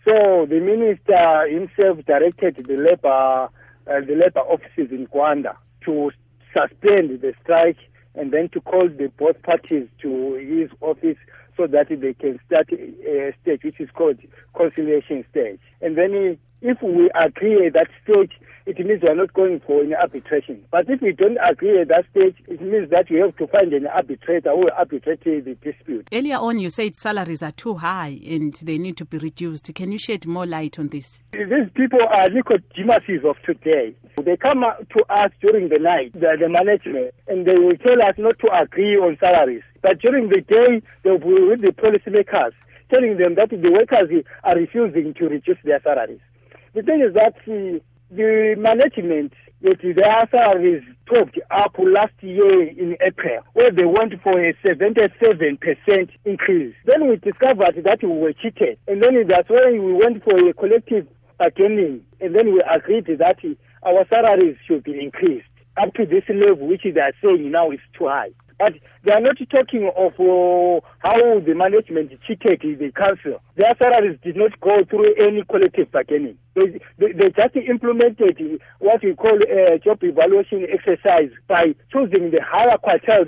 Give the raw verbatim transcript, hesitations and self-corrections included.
So the minister himself directed the labor, uh, the labor offices in Gwanda to suspend the strike and then to call the both parties to his office so that they can start a stage which is called conciliation stage. And then if we agree at that stage, it means we are not going for an arbitration. But if we don't agree at that stage, it means that we have to find an arbitrator who will arbitrate the dispute. Earlier on, you said salaries are too high and they need to be reduced. Can you shed more light on this? These people are Nicodemuses of today. They come to us during the night, the, the management, and they will tell us not to agree on salaries. But during the day, they will be with the policymakers, telling them that the workers are refusing to reduce their salaries. The thing is that uh, the management, that their salaries topped up last year in April, where they went for a seventy-seven percent increase. Then we discovered that we were cheated. And then that's when we went for a collective bargaining. And then we agreed that our salaries should be increased up to this level, which they are saying now is too high. But they are not talking of uh, how the management cheated the council. Their salaries did not go through any collective bargaining. They, they, they just implemented what we call a job evaluation exercise by choosing the higher quartile